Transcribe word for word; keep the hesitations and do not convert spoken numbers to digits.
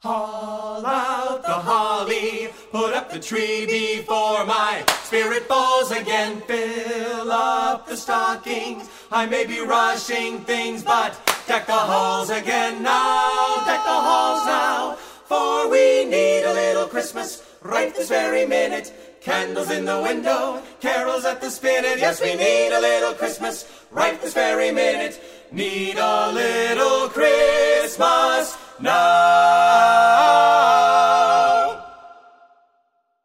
Haul out the holly, put up the tree before my spirit falls again. Fill up the stockings, I may be rushing things, but deck the halls again now, deck the halls now. For we need a little Christmas right this very minute. Candles in the window, carols at the spinet. Yes, we need a little Christmas right this very minute. Need a little